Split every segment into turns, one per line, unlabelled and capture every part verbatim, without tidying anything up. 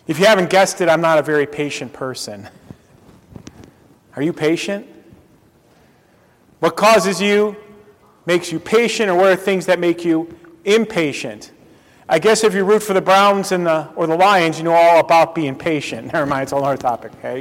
If you haven't guessed it, I'm not a very patient person. Are you patient? What causes you, makes you patient, or what are things that make you impatient? I guess if you root for the Browns and the or the Lions, you know all about being patient. Never mind, it's a whole other topic, okay?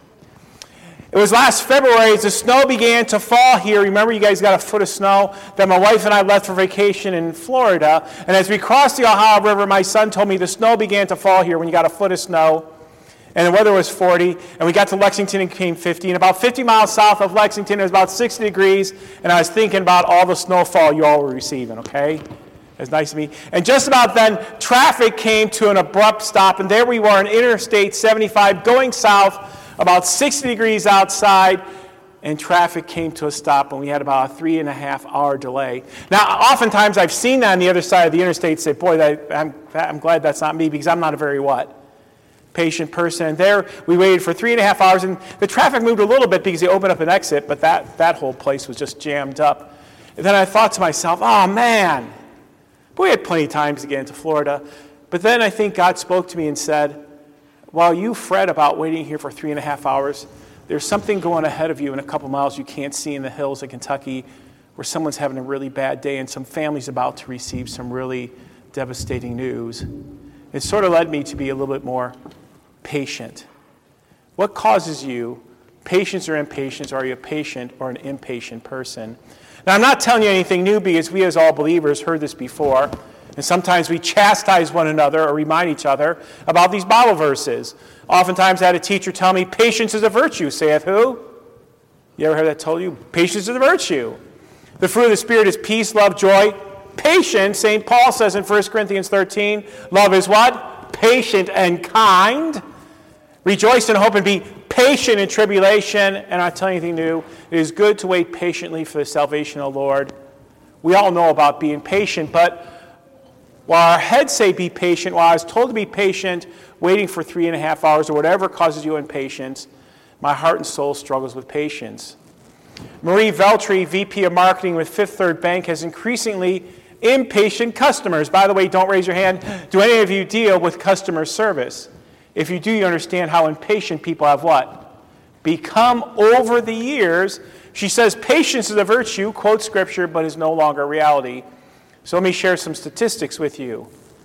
It was last February as the snow began to fall here. Remember, you guys got a foot of snow that my wife and I left for vacation in Florida. And as we crossed the Ohio River, my son told me the snow began to fall here when you got a foot of snow. And the weather was forty. And we got to Lexington and came fifty. And about fifty miles south of Lexington, it was about sixty degrees. And I was thinking about all the snowfall you all were receiving, okay? It was nice to meet. And just about then, traffic came to an abrupt stop. And there we were on Interstate seventy-five going south, about sixty degrees outside, and traffic came to a stop, and we had about a three and a half hour delay. Now, oftentimes I've seen that on the other side of the interstate, say, boy, that, I'm, I'm glad that's not me, because I'm not a very what? Patient person. And there we waited for three and a half hours, and the traffic moved a little bit because they opened up an exit, but that, that whole place was just jammed up. And then I thought to myself, oh man, boy, we had plenty of times to get into Florida. But then I think God spoke to me and said, while you fret about waiting here for three and a half hours, there's something going ahead of you in a couple miles you can't see in the hills of Kentucky where someone's having a really bad day and some family's about to receive some really devastating news. It sort of led me to be a little bit more patient. What causes you patience or impatience? Are you a patient or an impatient person? Now, I'm not telling you anything new because we as all believers heard this before. And sometimes we chastise one another or remind each other about these Bible verses. Oftentimes I had a teacher tell me, patience is a virtue, saith who? You ever heard that told you? Patience is a virtue. The fruit of the Spirit is peace, love, joy, patience. Saint Paul says in First Corinthians thirteen, love is what? Patient and kind. Rejoice in hope and be patient in tribulation. And I'll tell you anything new. It is good to wait patiently for the salvation of the Lord. We all know about being patient, but while our heads say be patient, while I was told to be patient, waiting for three and a half hours or whatever causes you impatience, my heart and soul struggles with patience. Marie Veltri, V P of Marketing with Fifth Third Bank, has increasingly impatient customers. By the way, don't raise your hand. Do any of you deal with customer service? If you do, you understand how impatient people have what? Become over the years. She says patience is a virtue, quote scripture, but is no longer a reality. So let me share some statistics with you.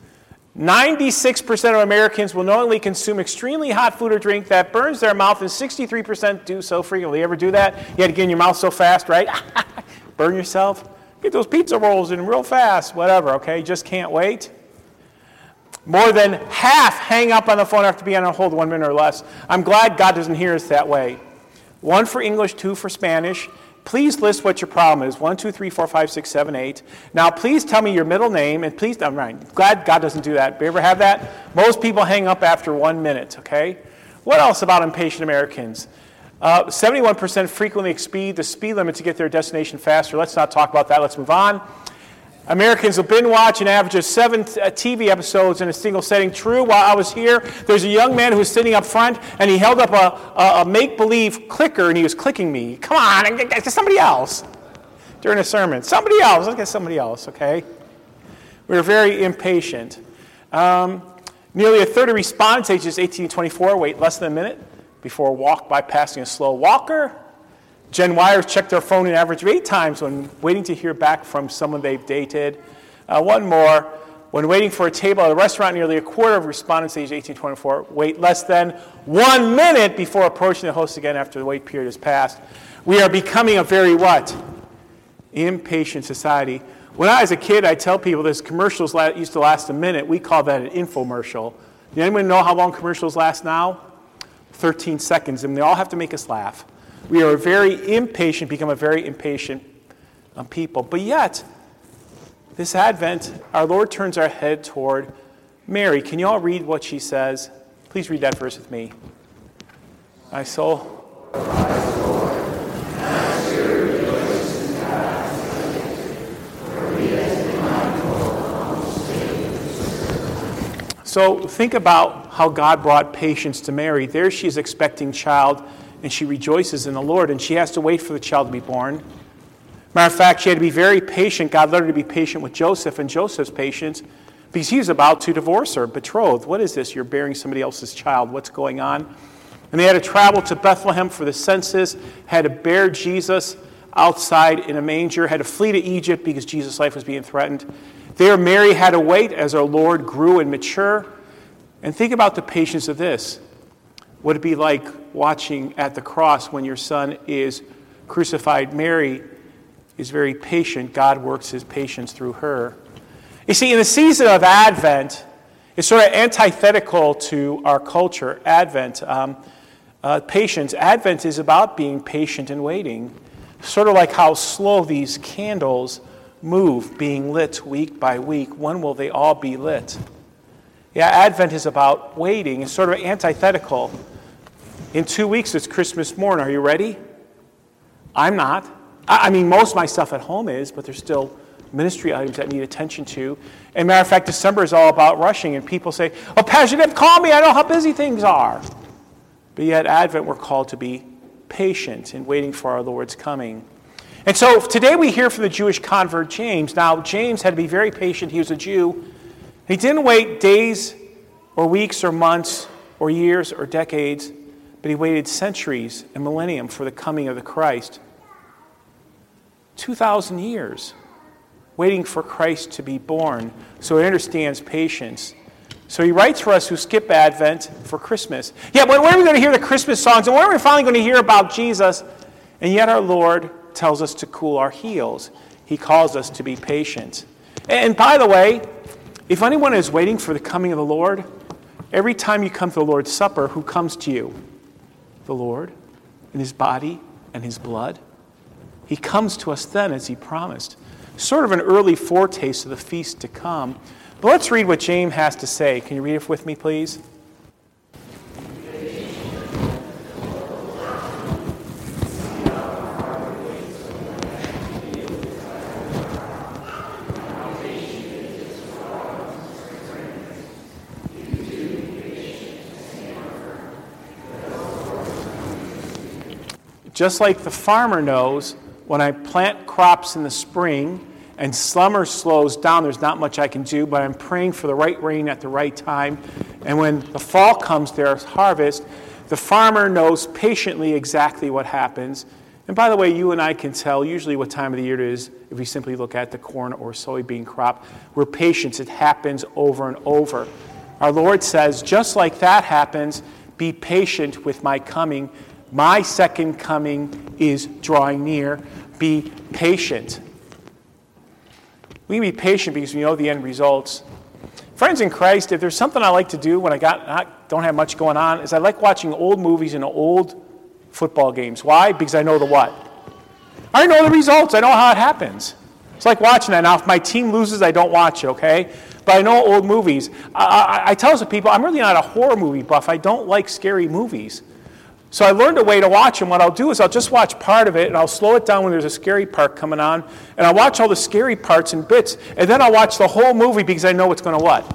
ninety-six percent of Americans will knowingly consume extremely hot food or drink that burns their mouth, and sixty-three percent do so frequently. You ever do that? You had to get in your mouth so fast, right? Burn yourself? Get those pizza rolls in real fast, whatever, okay? Just can't wait. More than half hang up on the phone after being on hold one minute or less. I'm glad God doesn't hear us that way. One for English, two for Spanish. Please list what your problem is. One, two, three, four, five, six, seven, eight. Now, please tell me your middle name, and please, I'm right. Glad God doesn't do that. You ever have that? Most people hang up after one minute, okay? What else about impatient Americans? Uh, seventy-one percent frequently exceed the speed limit to get their destination faster. Let's not talk about that. Let's move on. Americans will binge watch an average of seven T V episodes in a single setting. True, while I was here, there's a young man who was sitting up front, and he held up a, a, a make-believe clicker, and he was clicking me. Come on, get to somebody else during a sermon. Somebody else. Let's get somebody else, okay? We were very impatient. Um, nearly a third of respondents ages eighteen to twenty-four wait less than a minute before a walk by passing a slow walker. Gen Yers check their phone an average of eight times when waiting to hear back from someone they've dated. Uh, one more, when waiting for a table at a restaurant, nearly a quarter of respondents aged eighteen to twenty-four wait less than one minute before approaching the host again after the wait period has passed. We are becoming a very what? Impatient society. When I was a kid, I tell people this commercials used to last a minute. We call that an infomercial. Does anyone know how long commercials last now? thirteen seconds, and they all have to make us laugh. We are very impatient, become a very impatient um, people. But yet, this Advent, our Lord turns our head toward Mary. Can you all read what she says? Please read that verse with me. My soul. So think about how God brought patience to Mary. There she is expecting child, and she rejoices in the Lord, and she has to wait for the child to be born. Matter of fact, she had to be very patient. God led her to be patient with Joseph, and Joseph's patience because he was about to divorce her, betrothed. What is this? You're bearing somebody else's child. What's going on? And they had to travel to Bethlehem for the census, had to bear Jesus outside in a manger, had to flee to Egypt because Jesus' life was being threatened. There, Mary had to wait as our Lord grew and mature. And think about the patience of this. What it'd be like watching at the cross when your son is crucified. Mary is very patient. God works his patience through her. You see, in the season of Advent, it's sort of antithetical to our culture. Advent, um, uh, patience. Advent is about being patient and waiting. Sort of like how slow these candles move, being lit week by week. When will they all be lit? Yeah, Advent is about waiting. It's sort of antithetical. In two weeks, it's Christmas morn. Are you ready? I'm not. I mean, most of my stuff at home is, but there's still ministry items that need attention to. And matter of fact, December is all about rushing, and people say, oh, Pastor Deb, call me. I know how busy things are. But yet, Advent, we're called to be patient in waiting for our Lord's coming. And so today we hear from the Jewish convert James. Now, James had to be very patient. He was a Jew. He didn't wait days or weeks or months or years or decades, but he waited centuries and millennium for the coming of the Christ. two thousand years waiting for Christ to be born. So he understands patience. So he writes for us who skip Advent for Christmas. Yeah, but when are we going to hear the Christmas songs? And when are we finally going to hear about Jesus? And yet our Lord tells us to cool our heels. He calls us to be patient. And by the way, if anyone is waiting for the coming of the Lord, every time you come to the Lord's Supper, who comes to you? The Lord in his body and his blood. He comes to us then as he promised. Sort of an early foretaste of the feast to come. But let's read what James has to say. Can you read it with me, please? Just like the farmer knows, when I plant crops in the spring and summer slows down, there's not much I can do, but I'm praying for the right rain at the right time. And when the fall comes, there's harvest. The farmer knows patiently exactly what happens. And by the way, you and I can tell usually what time of the year it is if we simply look at the corn or soybean crop. We're patient. It happens over and over. Our Lord says, just like that happens, be patient with my coming. My second coming is drawing near. Be patient. We can be patient because we know the end results. Friends in Christ, if there's something I like to do when I got not, don't have much going on, is I like watching old movies and old football games. Why? Because I know the what? I know the results. I know how it happens. It's like watching that. Now, if my team loses, I don't watch it, okay? But I know old movies. I, I, I tell some people, I'm really not a horror movie buff. I don't like scary movies. So I learned a way to watch them. What I'll do is I'll just watch part of it, and I'll slow it down when there's a scary part coming on, and I'll watch all the scary parts and bits, and then I'll watch the whole movie because I know what's going to what?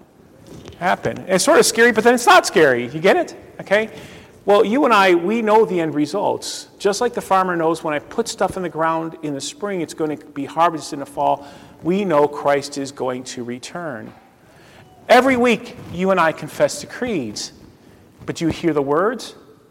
Happen. And it's sort of scary, but then it's not scary. You get it? Okay? Well, you and I, we know the end results. Just like the farmer knows when I put stuff in the ground in the spring, it's going to be harvested in the fall. We know Christ is going to return. Every week, you and I confess the creeds. But do you hear the words?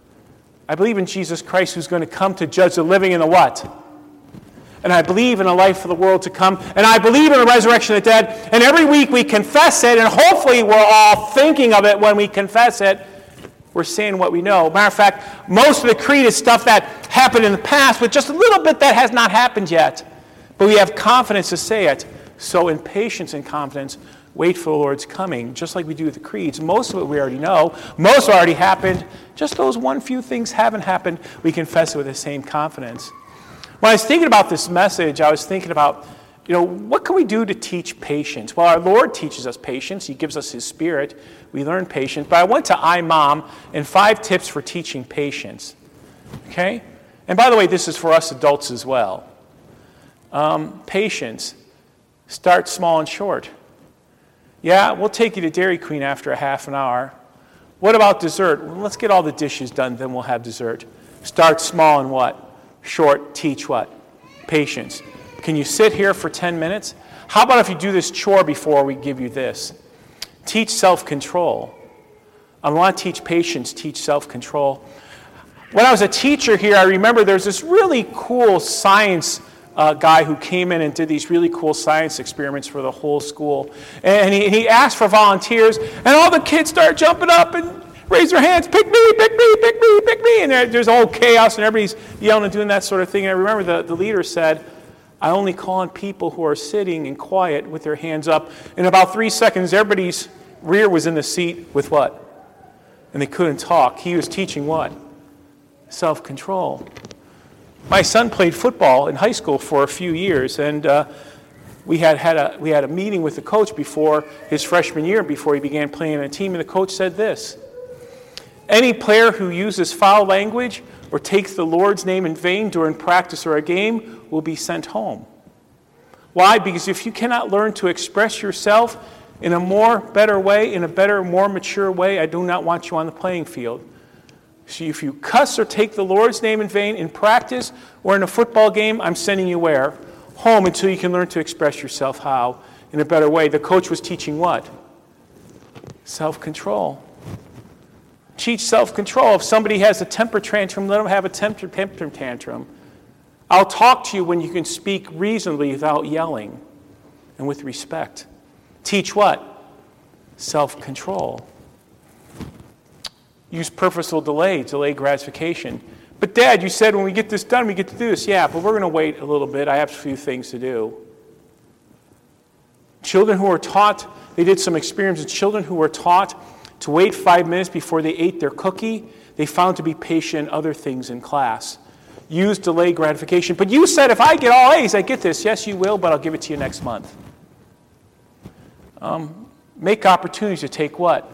I believe in Jesus Christ who's going to come to judge the living and the what? And I believe in a life for the world to come. And I believe in the resurrection of the dead. And every week we confess it, and hopefully we're all thinking of it when we confess it. We're saying what we know. Matter of fact, most of the creed is stuff that happened in the past, with just a little bit that has not happened yet. But we have confidence to say it. So in patience and confidence, wait for the Lord's coming, just like we do with the creeds. Most of it we already know. Most already happened. Just those one few things haven't happened. We confess it with the same confidence. When I was thinking about this message, I was thinking about, you know, what can we do to teach patience? Well, our Lord teaches us patience. He gives us his Spirit. We learn patience. But I went to iMom and five tips for teaching patience. Okay? And by the way, this is for us adults as well. Um, patience. Start small and short. Yeah, we'll take you to Dairy Queen after a half an hour. What about dessert? Well, let's get all the dishes done, then we'll have dessert. Start small and what? Short. Teach what? Patience. Can you sit here for ten minutes? How about if you do this chore before we give you this? Teach self-control. I want to teach patience, teach self-control. When I was a teacher here, I remember there's this really cool science uh, guy who came in and did these really cool science experiments for the whole school. And he, he asked for volunteers, and all the kids started jumping up and raise their hands, pick me, pick me, pick me, pick me. And there, there's all chaos, and everybody's yelling and doing that sort of thing. And I remember the, the leader said, I only call on people who are sitting and quiet with their hands up. In about three seconds, everybody's rear was in the seat with what? And they couldn't talk. He was teaching what? Self-control. My son played football in high school for a few years, and uh, we had had a we had a meeting with the coach before his freshman year, before he began playing on a team, and the coach said this: any player who uses foul language or takes the Lord's name in vain during practice or a game will be sent home. Why? Because if you cannot learn to express yourself in a more better way, in a better, more mature way, I do not want you on the playing field. So if you cuss or take the Lord's name in vain in practice or in a football game, I'm sending you where? Home, until you can learn to express yourself how? In a better way. The coach was teaching what? Self-control. Teach self-control. If somebody has a temper tantrum, let them have a temper, temper tantrum. I'll talk to you when you can speak reasonably without yelling and with respect. Teach what? Self-control. Use purposeful delay, delay gratification. But Dad, you said when we get this done, we get to do this. Yeah, but we're going to wait a little bit. I have a few things to do. Children who are taught, they did some experiments, children who were taught to wait five minutes before they ate their cookie, they found to be patient in other things in class. Use delay gratification. But you said if I get all A's, I get this. Yes, you will, but I'll give it to you next month. Um, make opportunities to take what?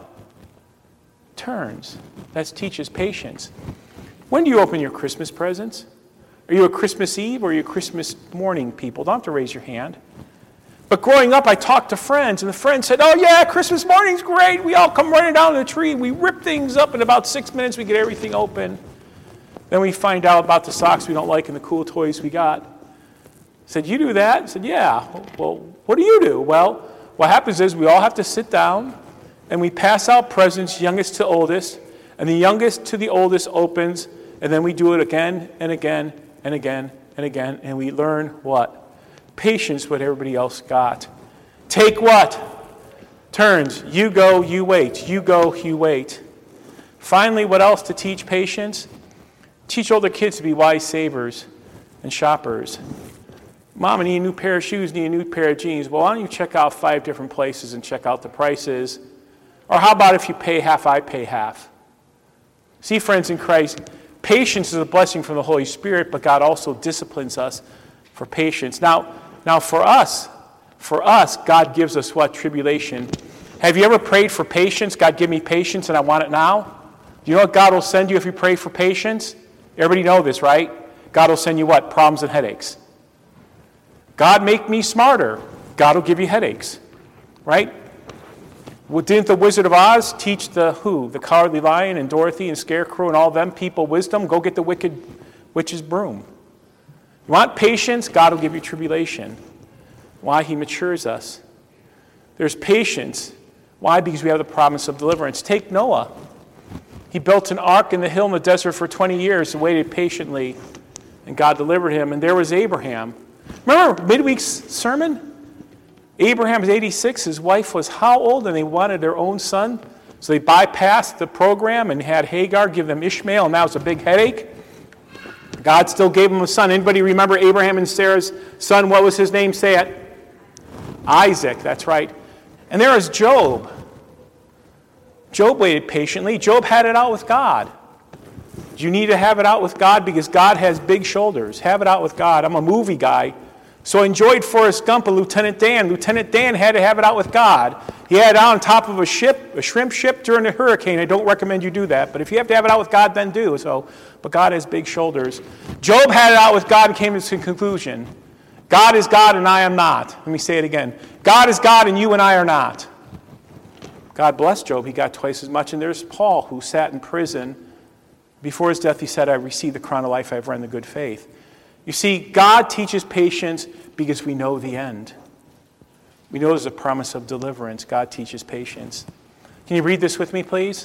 Turns. That teaches patience. When do you open your Christmas presents? Are you a Christmas Eve or are you a Christmas morning people? Don't have to raise your hand. But growing up, I talked to friends, and the friends said, oh yeah, Christmas morning's great. We all come running down to the tree. We rip things up. In about six minutes, we get everything open. Then we find out about the socks we don't like and the cool toys we got. I said, you do that? I said, yeah. Well, what do you do? Well, what happens is we all have to sit down, and we pass out presents, youngest to oldest, and the youngest to the oldest opens, and then we do it again and again and again and again, and we learn what? Patience, what everybody else got. Take what? Turns. You go, you wait. You go, you wait. Finally, what else to teach patience? Teach older kids to be wise savers and shoppers. Mom, I need a new pair of shoes, need a new pair of jeans. Well, why don't you check out five different places and check out the prices? Or how about if you pay half, I pay half? See, friends in Christ, patience is a blessing from the Holy Spirit, but God also disciplines us for patience. Now, now for us, for us, God gives us what? Tribulation. Have you ever prayed for patience? God, give me patience and I want it now. Do you know what God will send you if you pray for patience? Everybody know this, right? God will send you what? Problems and headaches. God, make me smarter. God will give you headaches, right? Well, didn't the Wizard of Oz teach the who? The Cowardly Lion and Dorothy and Scarecrow and all them people wisdom? Go get the wicked witch's broom. You want patience? God will give you tribulation. Why? He matures us. There's patience. Why? Because we have the promise of deliverance. Take Noah. He built an ark in the hill in the desert for twenty years and waited patiently, and God delivered him. And there was Abraham. Remember midweek's sermon? Abraham was eighty-six. His wife was how old? And they wanted their own son. So they bypassed the program and had Hagar give them Ishmael, and that was a big headache. God still gave him a son. Anybody remember Abraham and Sarah's son? What was his name? Say it. Isaac, that's right. And there is Job. Job waited patiently. Job had it out with God. You need to have it out with God because God has big shoulders. Have it out with God. I'm a movie guy. So I enjoyed Forrest Gump and Lieutenant Dan. Lieutenant Dan had to have it out with God. He had it out on top of a ship, a shrimp ship during a hurricane. I don't recommend you do that. But if you have to have it out with God, then do. So, but God has big shoulders. Job had it out with God and came to the conclusion. God is God and I am not. Let me say it again. God is God and you and I are not. God blessed Job. He got twice as much. And there's Paul who sat in prison. Before his death, he said, I received the crown of life. I've run the good faith. You see, God teaches patience because we know the end. We know there's a promise of deliverance. God teaches patience. Can you read this with me, please?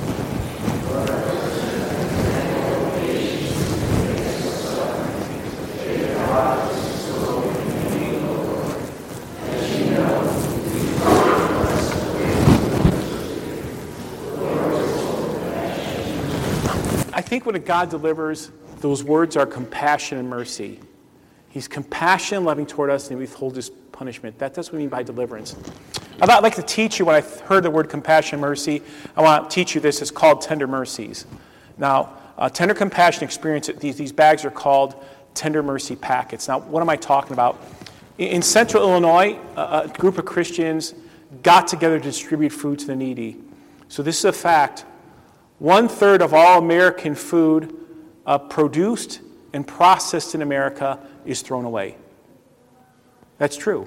I think when God delivers, those words are compassion and mercy. He's compassionate and loving toward us, and he withholds his punishment. That does what we mean by deliverance. I'd like to teach you, when I heard the word compassion and mercy, I want to teach you this. It's called tender mercies. Now, uh, tender compassion experience, these, these bags are called tender mercy packets. Now, what am I talking about? In, in central Illinois, a, a group of Christians got together to distribute food to the needy. So this is a fact. One-third of all American food uh, produced and processed in America is thrown away. That's true.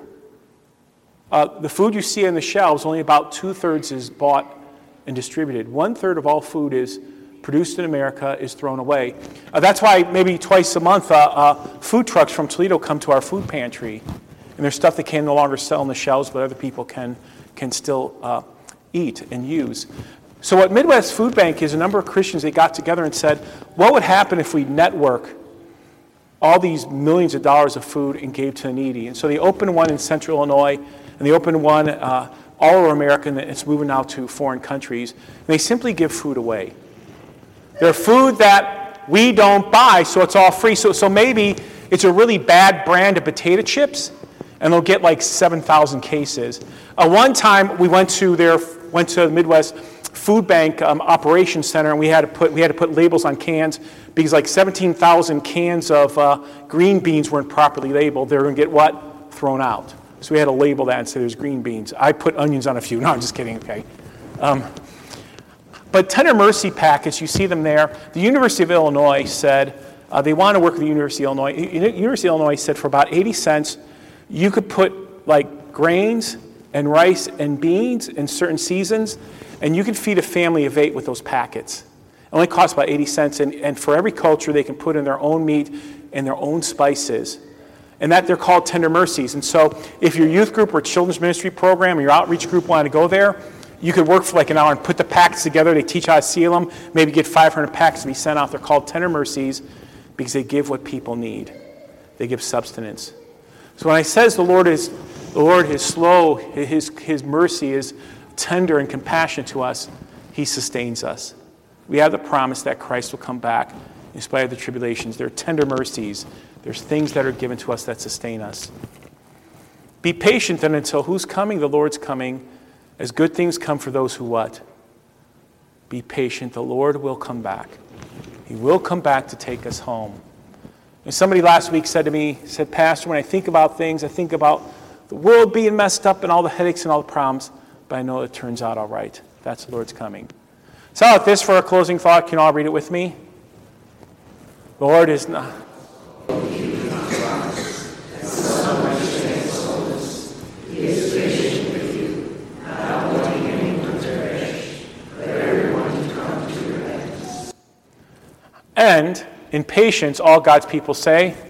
Uh, the food you see on the shelves, only about two-thirds is bought and distributed. One-third of all food is produced in America is thrown away. Uh, that's why maybe twice a month uh, uh, food trucks from Toledo come to our food pantry. And there's stuff they can no longer sell on the shelves, but other people can, can still uh, eat and use. So what Midwest Food Bank is, a number of Christians, they got together and said, what would happen if we network all these millions of dollars of food and gave to the needy? And so they opened one in central Illinois, and they opened one uh, all over America, and it's moving now to foreign countries. And they simply give food away. They're food that we don't buy, so it's all free. So, so maybe it's a really bad brand of potato chips, and they'll get like seven thousand cases. Uh, one time we went to their went to the Midwest Food Bank um, Operations Center, and we had to put we had to put labels on cans because like seventeen thousand cans of uh, green beans weren't properly labeled. They were going to get what? Thrown out. So we had to label that and say there's green beans. I put onions on a few. No, I'm just kidding. Okay. Um, but Tender Mercy packets, you see them there. The University of Illinois said uh, they want to work with the University of Illinois. University of Illinois said for about eighty cents, you could put like grains and rice and beans in certain seasons, and you can feed a family of eight with those packets. It only costs about eighty cents, and, and for every culture, they can put in their own meat and their own spices. And that they're called Tender Mercies. And so if your youth group or children's ministry program or your outreach group want to go there, you could work for like an hour and put the packets together. They teach how to seal them, maybe get five hundred packs to be sent out. They're called Tender Mercies because they give what people need. They give substance. So when I says the Lord is the Lord is slow, his, his mercy is tender and compassionate to us, he sustains us. We have the promise that Christ will come back in spite of the tribulations. There are tender mercies. There's things that are given to us that sustain us. Be patient then until who's coming? The Lord's coming. As good things come for those who what? Be patient. The Lord will come back. He will come back to take us home. And somebody last week said to me, said, Pastor, when I think about things, I think about the world being messed up and all the headaches and all the problems, but I know it turns out all right. That's the Lord's coming. So how about this for a closing thought? Can you all read it with me? The Lord is not... And in patience, all God's people say,